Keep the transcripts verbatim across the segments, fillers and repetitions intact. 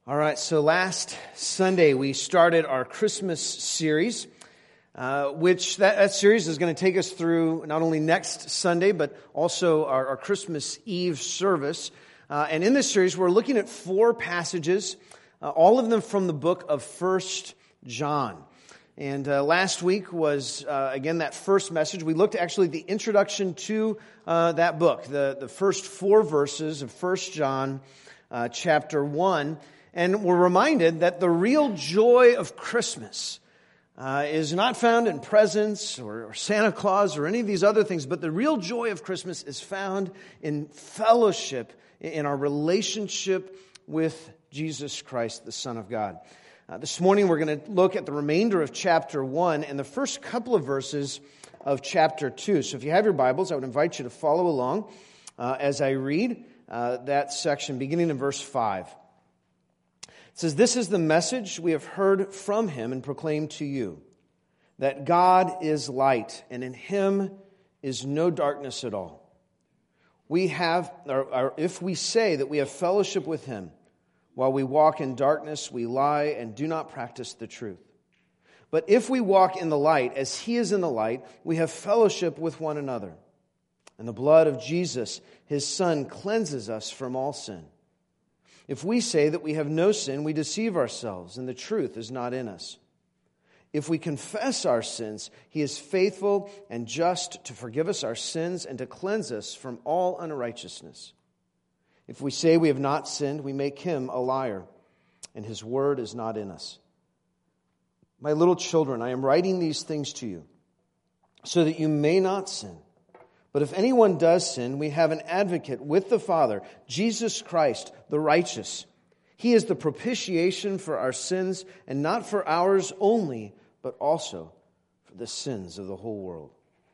All right, so last Sunday we started our Christmas series, uh, which that, that series is going to take us through not only next Sunday, but also our, our Christmas Eve service. Uh, and in this series, we're looking at four passages, uh, all of them from the book of First John. And uh, last week was, uh, again, that first message. We looked actually at the introduction to uh, that book, the, the first four verses of First John uh, chapter one. And we're reminded that the real joy of Christmas uh, is not found in presents or, or Santa Claus or any of these other things, but the real joy of Christmas is found in fellowship, in our relationship with Jesus Christ, the Son of God. Uh, this morning we're going to look at the remainder of chapter one and the first couple of verses of chapter two. So if you have your Bibles, I would invite you to follow along uh, as I read uh, that section, beginning in verse five. It says, "This is the message we have heard from him and proclaimed to you, that God is light, and in him is no darkness at all. We have, or, or if we say that we have fellowship with him, while we walk in darkness, we lie and do not practice the truth. But if we walk in the light, as he is in the light, we have fellowship with one another. And the blood of Jesus, his Son, cleanses us from all sin. If we say that we have no sin, we deceive ourselves, and the truth is not in us. If we confess our sins, he is faithful and just to forgive us our sins and to cleanse us from all unrighteousness. If we say we have not sinned, we make him a liar, and his word is not in us. My little children, I am writing these things to you, so that you may not sin. But if anyone does sin, we have an advocate with the Father, Jesus Christ, the righteous. He is the propitiation for our sins, and not for ours only, but also for the sins of the whole world."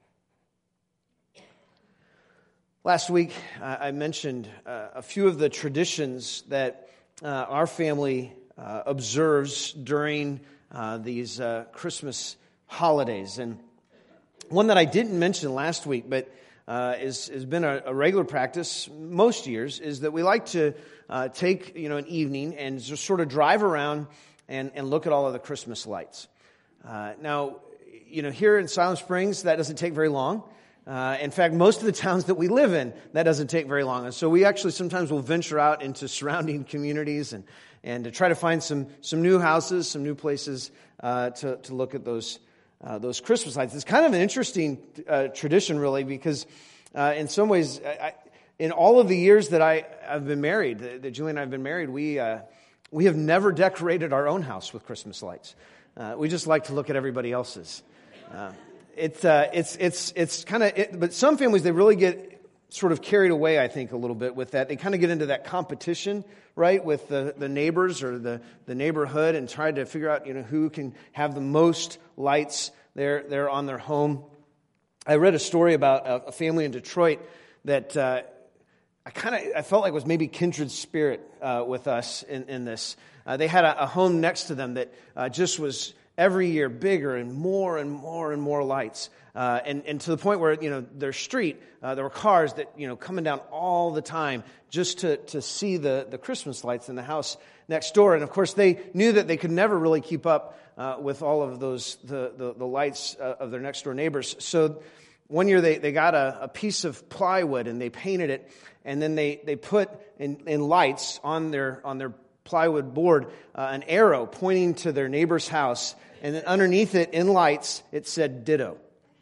Last week, uh, I mentioned uh, a few of the traditions that uh, our family uh, observes during uh, these uh, Christmas holidays. And one that I didn't mention last week, but Uh, is, has been a, a regular practice most years, is that we like to uh, take you know an evening and just sort of drive around and, and look at all of the Christmas lights. Uh, now, you know, here in Silent Springs, that doesn't take very long. Uh, in fact, most of the towns that we live in, that doesn't take very long. And so we actually sometimes will venture out into surrounding communities and, and to try to find some, some new houses, some new places uh, to, to look at those Uh, those Christmas lights. It's kind of an interesting uh, tradition, really, because uh, in some ways, I, in all of the years that I, I've been married, that, that Julie and I have been married, we uh, we have never decorated our own house with Christmas lights. Uh, we just like to look at everybody else's. Uh, it's uh, it's it's it's kind of, it, but some families, they really get sort of carried away, I think, a little bit with that. They kind of get into that competition, right, with the, the neighbors or the, the neighborhood, and try to figure out, you know, who can have the most lights there there on their home. I read a story about a, a family in Detroit that uh, I kind of I felt like was maybe kindred spirit uh, with us in, in this. Uh, they had a, a home next to them that uh, just was every year bigger and more and more and more lights. Uh, and, and to the point where, you know, their street, uh, there were cars that, you know, coming down all the time just to, to see the, the Christmas lights in the house next door. And of course, they knew that they could never really keep up uh, with all of those, the, the, the lights uh, of their next door neighbors. So one year they, they got a, a piece of plywood and they painted it, and then they, they put in, in lights on their, on their plywood board uh, an arrow pointing to their neighbor's house, and then underneath it in lights, it said ditto.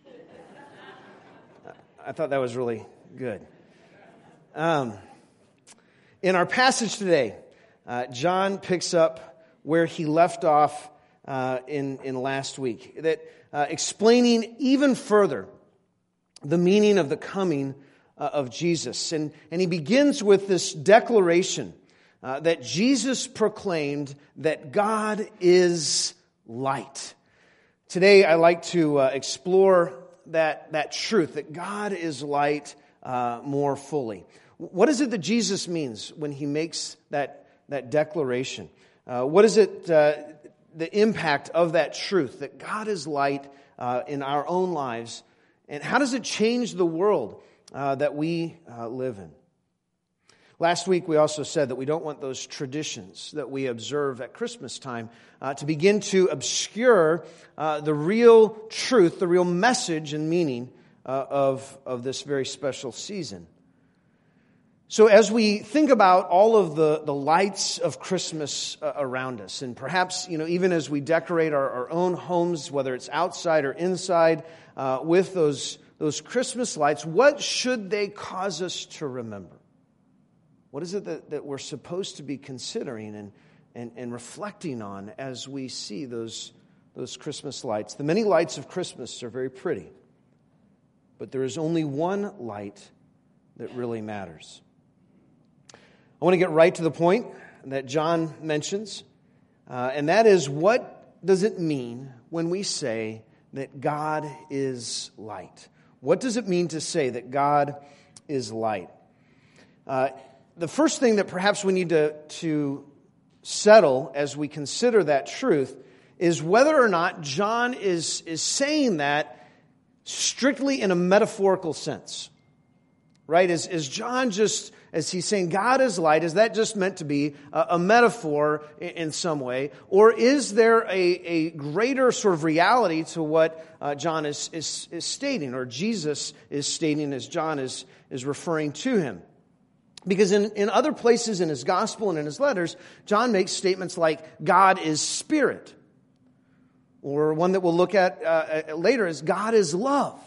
I thought that was really good. Um, in our passage today, uh, John picks up where he left off uh, in, in last week, that uh, explaining even further the meaning of the coming uh, of Jesus. And, and he begins with this declaration uh, that Jesus proclaimed that God is light. Today, I like to uh, explore that that truth, that God is light, uh, more fully. What is it that Jesus means when he makes that that declaration? Uh, what is it, uh, the impact of that truth, that God is light uh, in our own lives, and how does it change the world uh, that we uh, live in? Last week we also said that we don't want those traditions that we observe at Christmas time uh, to begin to obscure uh, the real truth, the real message and meaning uh, of, of this very special season. So as we think about all of the, the lights of Christmas uh, around us, and perhaps, you know, even as we decorate our, our own homes, whether it's outside or inside, uh, with those, those Christmas lights, what should they cause us to remember? What is it that, that we're supposed to be considering and, and, and reflecting on as we see those, those Christmas lights? The many lights of Christmas are very pretty, but there is only one light that really matters. I want to get right to the point that John mentions, uh, and that is, what does it mean when we say that God is light? What does it mean to say that God is light? Uh, the first thing that perhaps we need to, to settle as we consider that truth is whether or not John is, is saying that strictly in a metaphorical sense. Right? Is, is John just, as he's saying God is light, is that just meant to be a, a metaphor in, in some way? Or is there a, a greater sort of reality to what uh, John is, is, is stating, or Jesus is stating as John is, is referring to him? Because in, in other places in his gospel and in his letters, John makes statements like God is spirit. Or one that we'll look at uh, later is God is love.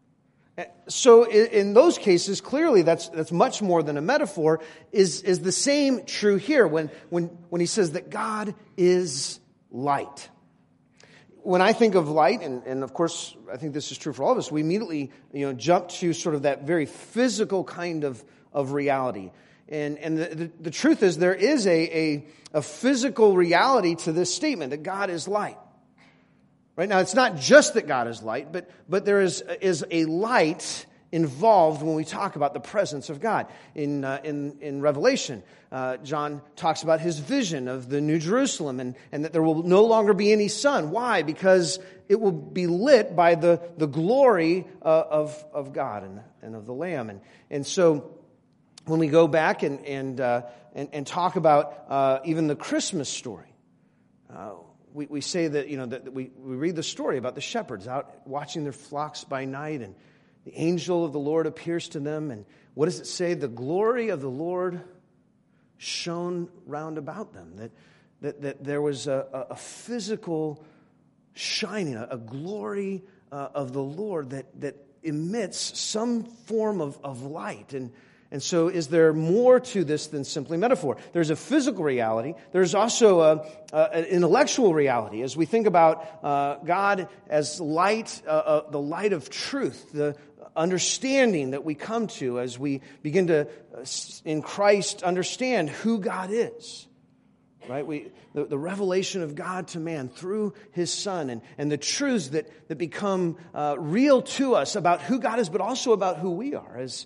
So in those cases, clearly that's that's much more than a metaphor. Is is the same true here when when when he says that God is light? When I think of light, and, and of course I think this is true for all of us, we immediately you know jump to sort of that very physical kind of, of reality. And and the, the, the truth is there is a, a a physical reality to this statement that God is light. Right now, it's not just that God is light, but but there is is a light involved when we talk about the presence of God. In uh, in in Revelation, uh, John talks about his vision of the New Jerusalem, and, and that there will no longer be any sun. Why? Because it will be lit by the the glory uh, of of God and and of the Lamb. And and so when we go back and and uh, and, and talk about uh, even the Christmas story. Uh, We, we say that, you know, that we, we read the story about the shepherds out watching their flocks by night, and the angel of the Lord appears to them. And what does it say? The glory of the Lord shone round about them. That that, that there was a, a physical shining, a, a glory uh, of the Lord that, that emits some form of, of light. And And so is there more to this than simply metaphor? There's a physical reality. There's also a, a, an intellectual reality. As we think about uh, God as light, uh, uh, the light of truth, the understanding that we come to as we begin to, uh, in Christ, understand who God is. Right? We the, the revelation of God to man through His Son, and, and the truths that, that become uh, real to us about who God is, but also about who we are as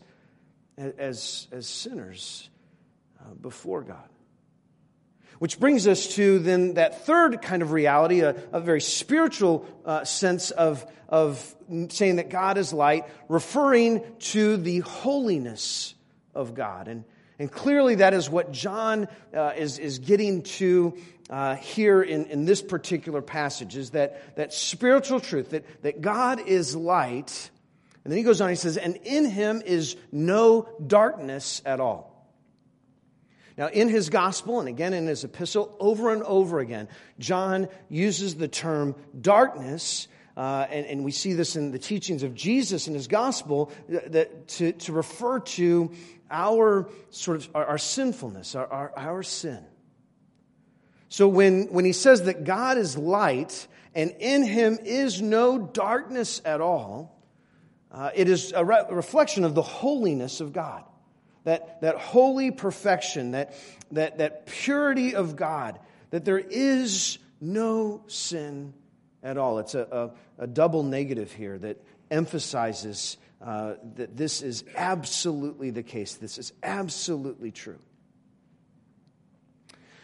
As as sinners uh, before God. Which brings us to then that third kind of reality, a, a very spiritual uh, sense of, of saying that God is light, referring to the holiness of God. And, and clearly that is what John uh, is, is getting to uh, here in, in this particular passage, is that, that spiritual truth, that, that God is light. And then he goes on, he says, and in him is no darkness at all. Now, in his gospel, and again in his epistle, over and over again, John uses the term darkness, uh, and, and we see this in the teachings of Jesus in his gospel, that to, to refer to our sort of our, our sinfulness, our, our, our sin. So when, when he says that God is light, and in him is no darkness at all, Uh, it is a re- reflection of the holiness of God, that that holy perfection, that that that purity of God, that there is no sin at all. It's a, a, a double negative here that emphasizes uh, that this is absolutely the case. This is absolutely true.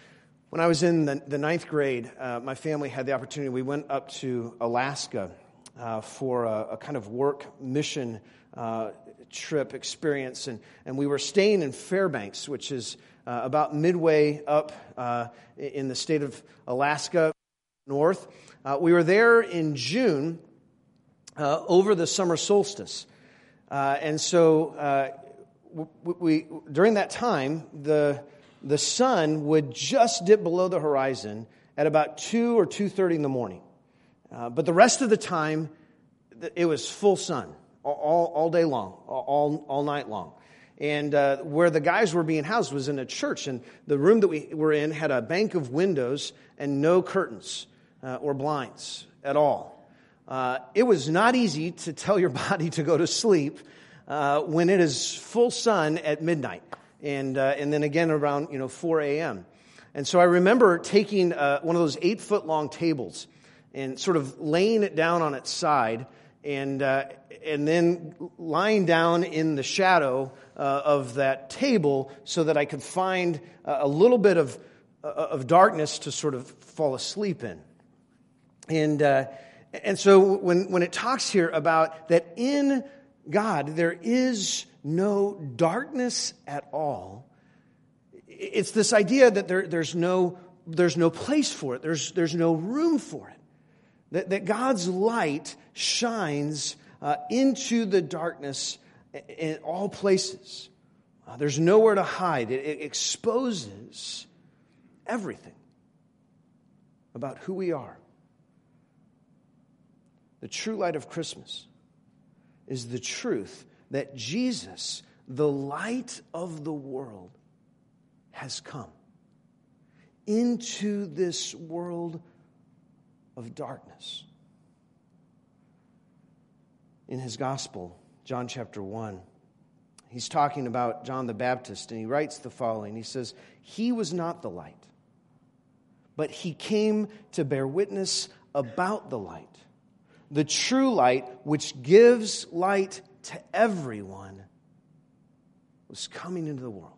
When I was in the, the ninth grade, uh, my family had the opportunity. We went up to Alaska. uh, for a, a kind of work mission uh, trip experience, and, and we were staying in Fairbanks, which is uh, about midway up uh, in the state of Alaska, north. Uh, we were there in June uh, over the summer solstice, uh, and so uh, we, we during that time the the sun would just dip below the horizon at about two or two thirty in the morning, uh, but the rest of the time it was full sun all all day long, all all night long. And uh, where the guys were being housed was in a church, and the room that we were in had a bank of windows and no curtains uh, or blinds at all. Uh, it was not easy to tell your body to go to sleep uh, when it is full sun at midnight, and uh, and then again around you know four a.m. And so I remember taking uh, one of those eight foot long tables and sort of laying it down on its side, and uh, and then lying down in the shadow uh, of that table so that I could find a little bit of uh, of darkness to sort of fall asleep in. And uh, and so when when it talks here about that in God there is no darkness at all, it's this idea that there there's no there's no place for it. There's there's no room for it. That, that God's light shines uh, into the darkness in all places. Uh, there's nowhere to hide. It, it exposes everything about who we are. The true light of Christmas is the truth that Jesus, the light of the world, has come into this world of darkness. In his gospel, John chapter one, he's talking about John the Baptist, and he writes the following. He says, "He was not the light, but he came to bear witness about the light, the true light which gives light to everyone, was coming into the world."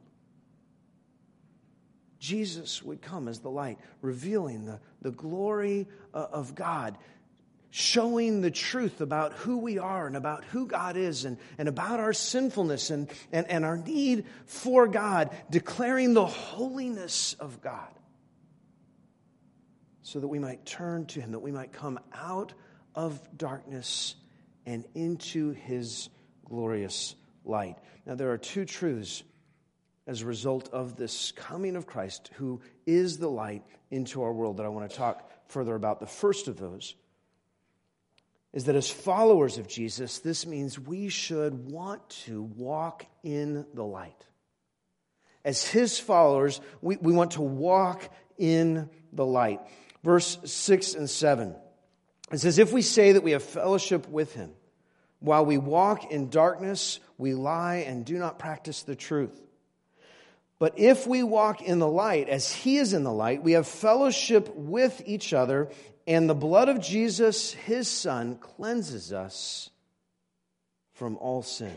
Jesus would come as the light, revealing the, the glory of God, showing the truth about who we are and about who God is, and, and about our sinfulness and, and, and our need for God, declaring the holiness of God so that we might turn to him, that we might come out of darkness and into his glorious light. Now, there are two truths as a result of this coming of Christ, who is the light, into our world that I want to talk further about. The first of those is that as followers of Jesus, this means we should want to walk in the light. As his followers, we, we want to walk in the light. Verse six and seven, it says, "If we say that we have fellowship with him, while we walk in darkness, we lie and do not practice the truth. But if we walk in the light, as he is in the light, we have fellowship with each other, and the blood of Jesus, his Son, cleanses us from all sin."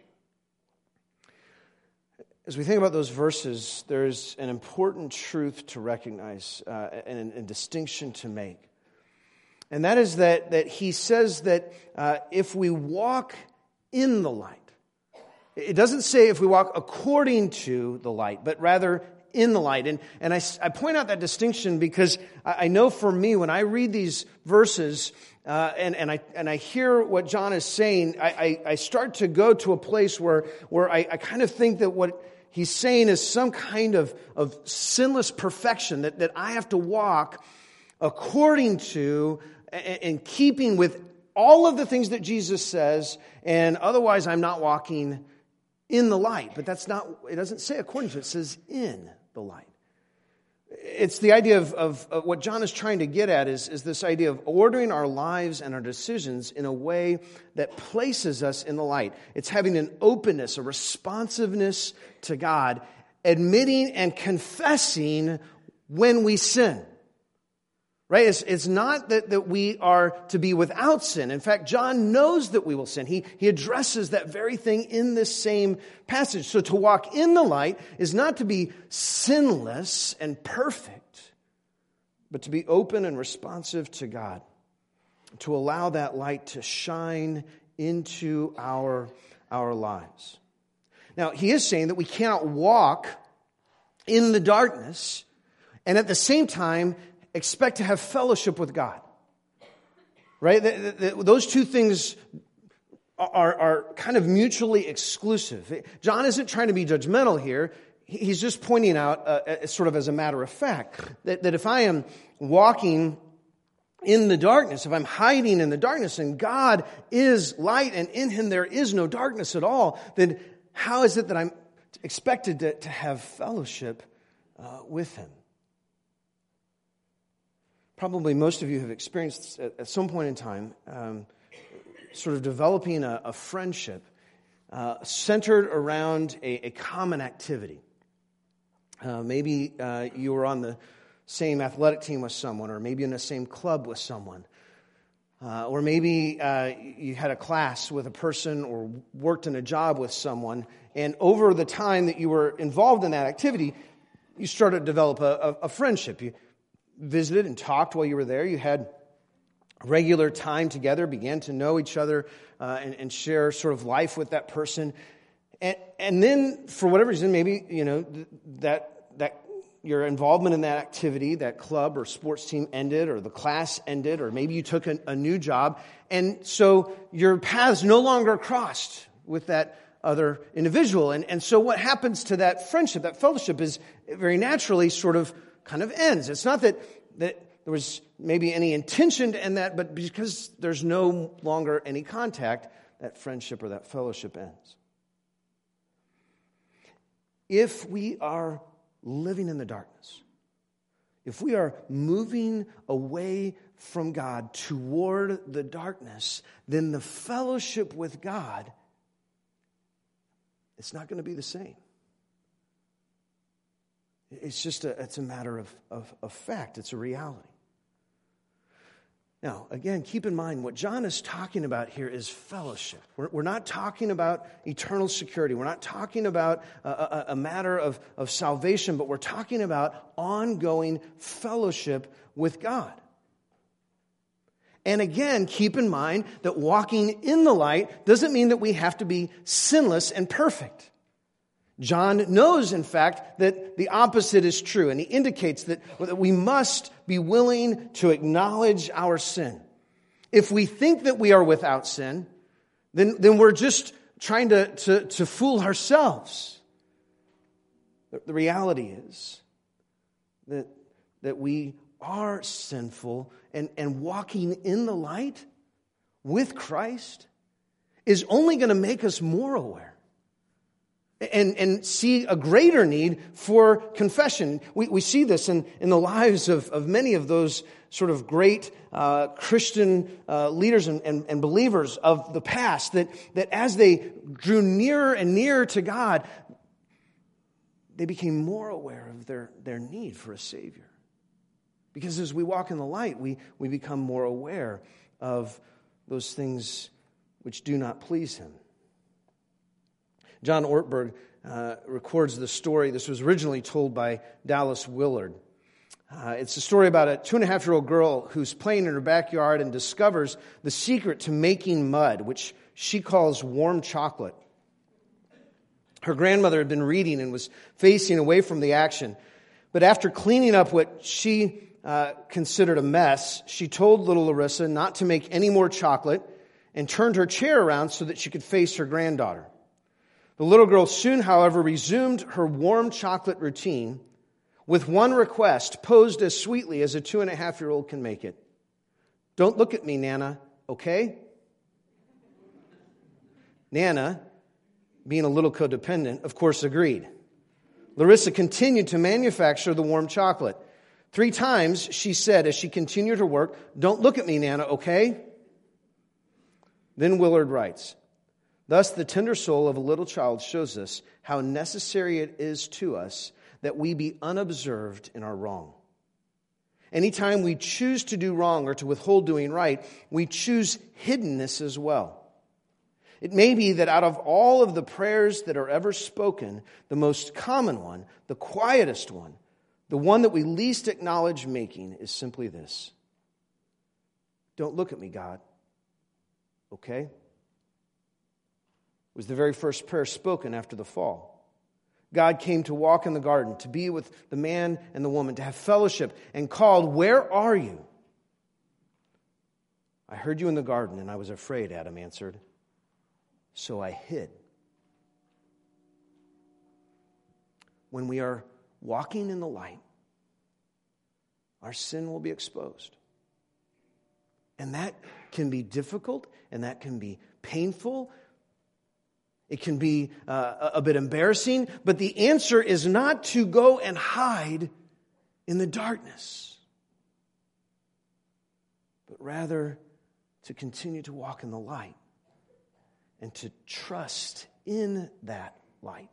As we think about those verses, there's an important truth to recognize uh, and a distinction to make. And that is that, that he says that uh, if we walk in the light, it doesn't say if we walk according to the light, but rather in the light. And, and I, I point out that distinction because I, I know for me, when I read these verses uh, and, and, I, and I hear what John is saying, I, I, I start to go to a place where, where I, I kind of think that what he's saying is some kind of, of sinless perfection, that, that I have to walk according to and, and keeping with all of the things that Jesus says, and otherwise I'm not walking in the light. But that's not, it doesn't say according to, it says in the light. It's the idea of, of, of what John is trying to get at is, is this idea of ordering our lives and our decisions in a way that places us in the light. It's having an openness, a responsiveness to God, admitting and confessing when we sin. Right? It's, it's not that, that we are to be without sin. In fact, John knows that we will sin. He, he addresses that very thing in this same passage. So to walk in the light is not to be sinless and perfect, but to be open and responsive to God. to allow that light to shine into our, our lives. Now, he is saying that we cannot walk in the darkness and at the same time expect to have fellowship with God. Right? The, the, those two things are, are kind of mutually exclusive. John isn't trying to be judgmental here. He's just pointing out, uh, sort of as a matter of fact, that, that if I am walking in the darkness, if I'm hiding in the darkness, and God is light and in Him there is no darkness at all, then how is it that I'm expected to, to have fellowship uh, with Him? Probably most of you have experienced at, at some point in time um, sort of developing a, a friendship uh, centered around a, a common activity. Uh, maybe uh, you were on the same athletic team with someone, or maybe in the same club with someone. Uh, or maybe uh, you had a class with a person or worked in a job with someone, and over the time that you were involved in that activity, you started to develop a, a, a friendship. You visited and talked while you were there. You had regular time together, began to know each other uh, and, and share sort of life with that person. And, and then, for whatever reason, maybe, you know, that that your involvement in that activity, that club or sports team ended, or the class ended, or maybe you took a, a new job. And so your paths no longer crossed with that other individual. And, and so what happens to that friendship, that fellowship, is it very naturally sort of kind of ends. It's not that, that there was maybe any intention to end that, but because there's no longer any contact, that friendship or that fellowship ends. If we are living in the darkness, if we are moving away from God toward the darkness, then the fellowship with God, it's not going to be the same. It's just a, it's a matter of, of, of fact. It's a reality. Now, again, keep in mind what John is talking about here is fellowship. We're, we're not talking about eternal security. We're not talking about a, a, a matter of, of salvation, but we're talking about ongoing fellowship with God. And again, keep in mind that walking in the light doesn't mean that we have to be sinless and perfect. John knows, in fact, that the opposite is true, and he indicates that, that we must be willing to acknowledge our sin. If we think that we are without sin, then, then we're just trying to, to, to fool ourselves. The, the reality is that, that we are sinful, and, and walking in the light with Christ is only going to make us more aware. And, and see a greater need for confession. We, we see this in, in the lives of, of many of those sort of great uh, Christian uh, leaders and, and, and believers of the past, that, that as they drew nearer and nearer to God, they became more aware of their, their need for a Savior. Because as we walk in the light, we, we become more aware of those things which do not please Him. John Ortberg uh, records the story. This was originally told by Dallas Willard. Uh, it's a story about a two-and-a-half-year-old girl who's playing in her backyard and discovers the secret to making mud, which she calls warm chocolate. Her grandmother had been reading and was facing away from the action. But after cleaning up what she uh, considered a mess, she told little Larissa not to make any more chocolate and turned her chair around so that she could face her granddaughter. The little girl soon, however, resumed her warm chocolate routine with one request posed as sweetly as a two-and-a-half-year-old can make it. Don't look at me, Nana, okay? Nana, being a little codependent, of course agreed. Larissa continued to manufacture the warm chocolate. Three times she said as she continued her work, don't look at me, Nana, okay? Then Willard writes, thus, the tender soul of a little child shows us how necessary it is to us that we be unobserved in our wrong. Anytime we choose to do wrong or to withhold doing right, we choose hiddenness as well. It may be that out of all of the prayers that are ever spoken, the most common one, the quietest one, the one that we least acknowledge making is simply this. Don't look at me, God. Okay? It was the very first prayer spoken after the fall. God came to walk in the garden, to be with the man and the woman, to have fellowship, and called, "Where are you?" "I heard you in the garden, and I was afraid," Adam answered. "So I hid." When we are walking in the light, our sin will be exposed. And that can be difficult, and that can be painful. It can be uh, a bit embarrassing, but the answer is not to go and hide in the darkness, but rather to continue to walk in the light and to trust in that light.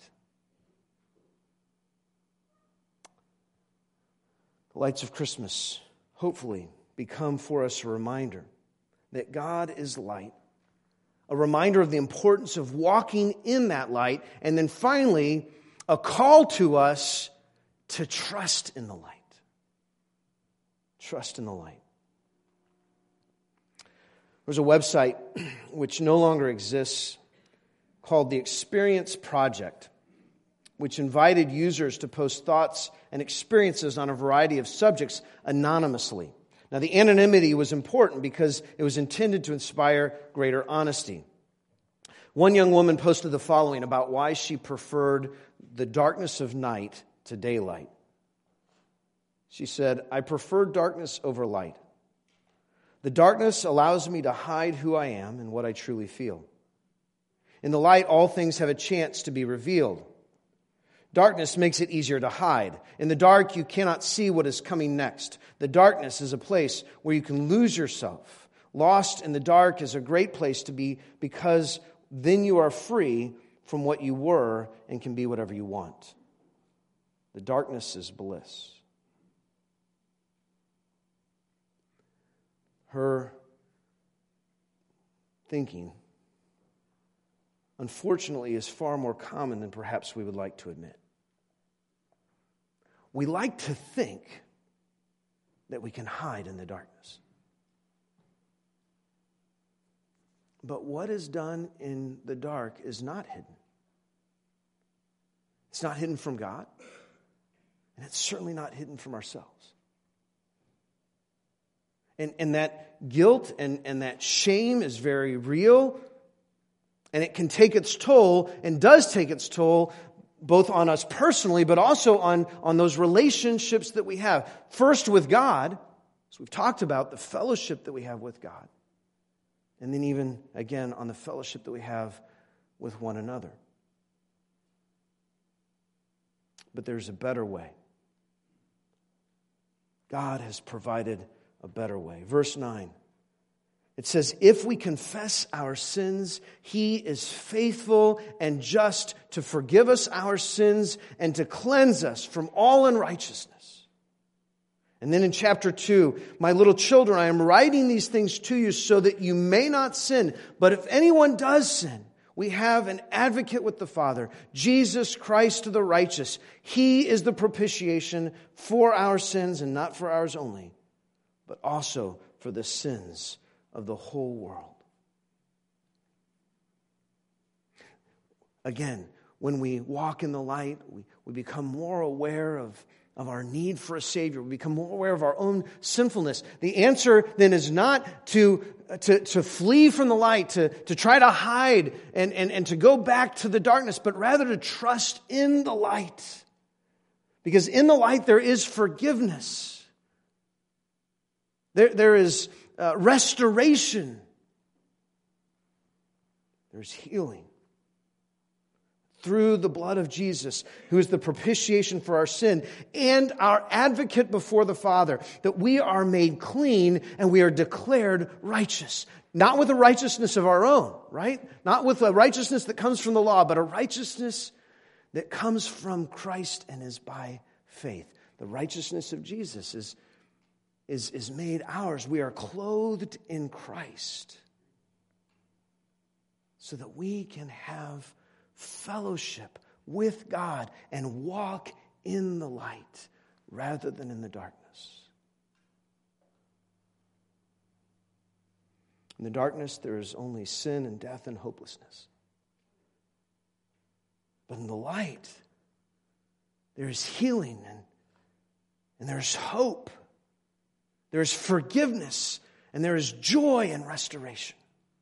The lights of Christmas, hopefully, become for us a reminder that God is light, a reminder of the importance of walking in that light, and then finally, a call to us to trust in the light. Trust in the light. There's a website which no longer exists called the Experience Project, which invited users to post thoughts and experiences on a variety of subjects anonymously. Now, the anonymity was important because it was intended to inspire greater honesty. One young woman posted the following about why she preferred the darkness of night to daylight. She said, "I prefer darkness over light. The darkness allows me to hide who I am and what I truly feel. In the light, all things have a chance to be revealed. Darkness makes it easier to hide. In the dark, you cannot see what is coming next. The darkness is a place where you can lose yourself. Lost in the dark is a great place to be because then you are free from what you were and can be whatever you want. The darkness is bliss." Her thinking, unfortunately, is far more common than perhaps we would like to admit. We like to think that we can hide in the darkness. But what is done in the dark is not hidden. It's not hidden from God, and it's certainly not hidden from ourselves. And, and that guilt and, and that shame is very real, and it can take its toll, and does take its toll, both on us personally, but also on, on those relationships that we have. First with God, as we've talked about, the fellowship that we have with God. And then even, again, on the fellowship that we have with one another. But there's a better way. God has provided a better way. Verse nine. It says, "If we confess our sins, He is faithful and just to forgive us our sins and to cleanse us from all unrighteousness." And then in chapter two, "My little children, I am writing these things to you so that you may not sin. But if anyone does sin, we have an advocate with the Father, Jesus Christ the righteous. He is the propitiation for our sins, and not for ours only, but also for the sins of the whole world." Again, when we walk in the light, we, we become more aware of, of our need for a Savior. We become more aware of our own sinfulness. The answer then is not to, to, to flee from the light, to, to try to hide and, and, and to go back to the darkness, but rather to trust in the light. Because in the light there is forgiveness. There, there is Uh, restoration. There's healing through the blood of Jesus, who is the propitiation for our sin and our advocate before the Father, that we are made clean and we are declared righteous. Not with a righteousness of our own, right? Not with a righteousness that comes from the law, but a righteousness that comes from Christ and is by faith. The righteousness of Jesus is Is, is made ours. We are clothed in Christ so that we can have fellowship with God and walk in the light rather than in the darkness. In the darkness, there is only sin and death and hopelessness. But in the light, there is healing and, and there is hope. There is forgiveness and there is joy and restoration.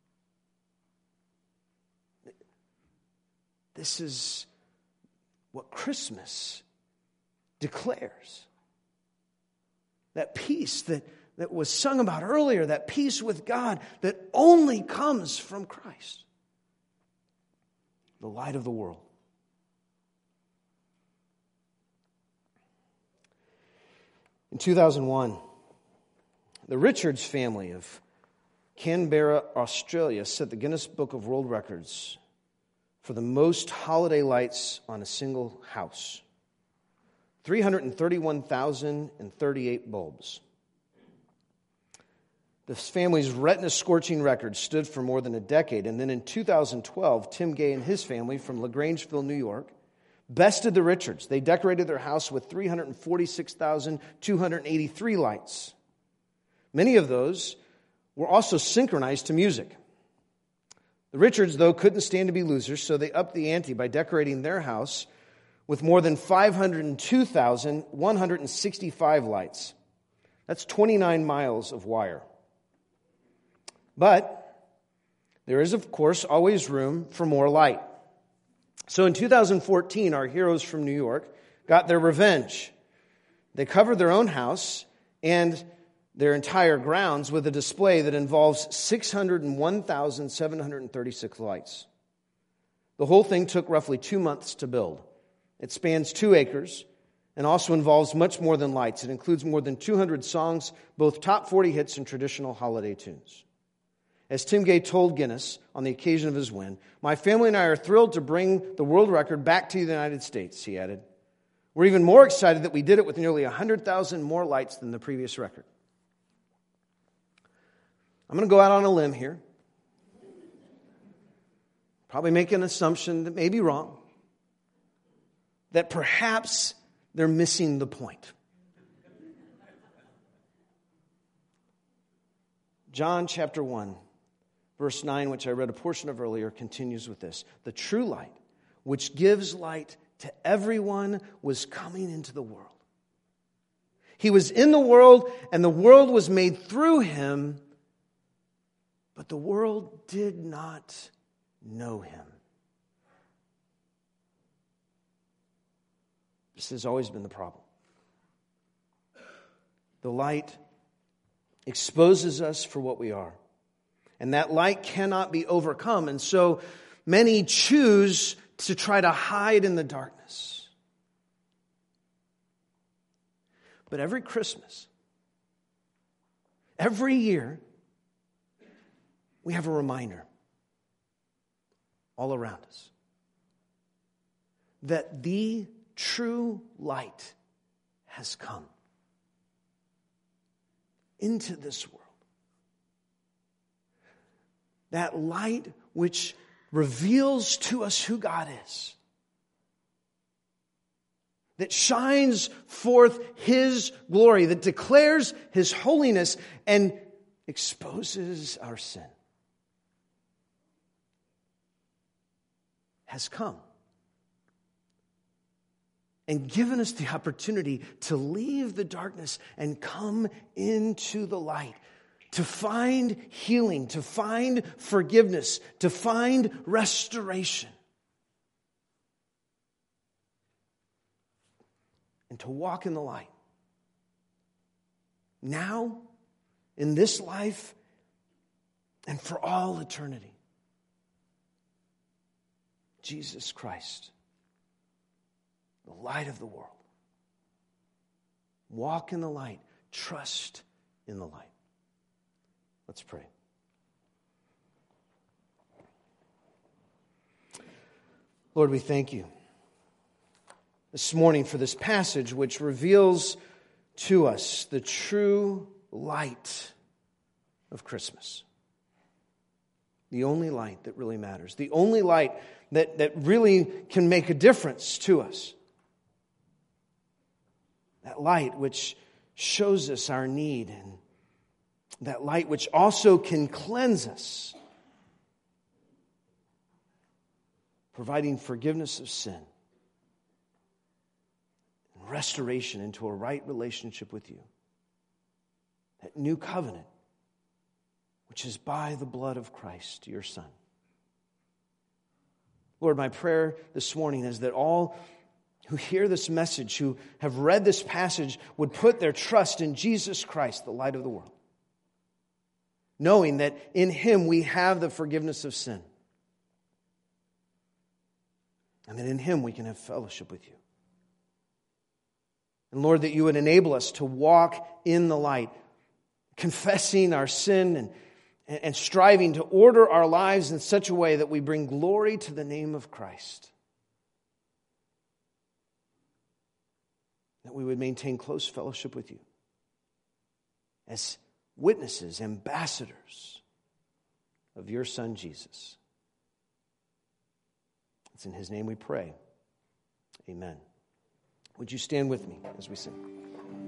This is what Christmas declares. That peace that, that was sung about earlier, that peace with God that only comes from Christ, the light of the world. In two thousand one, the Richards family of Canberra, Australia, set the Guinness Book of World Records for the most holiday lights on a single house. three hundred thirty-one thousand thirty-eight bulbs. This family's retina-scorching record stood for more than a decade, and then in two thousand twelve, Tim Gay and his family from LaGrangeville, New York, bested the Richards. They decorated their house with three hundred forty-six thousand two hundred eighty-three lights. Many of those were also synchronized to music. The Richards, though, couldn't stand to be losers, so they upped the ante by decorating their house with more than five hundred two thousand one hundred sixty-five lights. That's twenty-nine miles of wire. But there is, of course, always room for more light. So in two thousand fourteen, our heroes from New York got their revenge. They covered their own house and their entire grounds with a display that involves six hundred one thousand seven hundred thirty-six lights. The whole thing took roughly two months to build. It spans two acres and also involves much more than lights. It includes more than two hundred songs, both top forty hits and traditional holiday tunes. As Tim Gay told Guinness on the occasion of his win, "My family and I are thrilled to bring the world record back to the United States," he added. "We're even more excited that we did it with nearly one hundred thousand more lights than the previous record." I'm going to go out on a limb here. Probably make an assumption that may be wrong. That perhaps they're missing the point. John chapter one, verse nine, which I read a portion of earlier, continues with this. "The true light, which gives light to everyone, was coming into the world. He was in the world, and the world was made through him, but the world did not know him." This has always been the problem. The light exposes us for what we are. And that light cannot be overcome. And so many choose to try to hide in the darkness. But every Christmas, every year, we have a reminder all around us that the true light has come into this world. That light which reveals to us who God is. That shines forth His glory, that declares His holiness and exposes our sin. Has come and given us the opportunity to leave the darkness and come into the light, to find healing, to find forgiveness, to find restoration, and to walk in the light. Now, in this life, and for all eternity. Jesus Christ, the light of the world. Walk in the light. Trust in the light. Let's pray. Lord, we thank you this morning for this passage which reveals to us the true light of Christmas. The only light that really matters. The only light that, that really can make a difference to us. That light which shows us our need and, that light which also can cleanse us, providing forgiveness of sin and restoration into a right relationship with you. That new covenant, which is by the blood of Christ, your Son. Lord, my prayer this morning is that all who hear this message, who have read this passage, would put their trust in Jesus Christ, the light of the world, knowing that in Him we have the forgiveness of sin, and that in Him we can have fellowship with you. And Lord, that you would enable us to walk in the light, confessing our sin and, and striving to order our lives in such a way that we bring glory to the name of Christ. That we would maintain close fellowship with you as witnesses, ambassadors of your Son, Jesus. It's in His name we pray. Amen. Would you stand with me as we sing?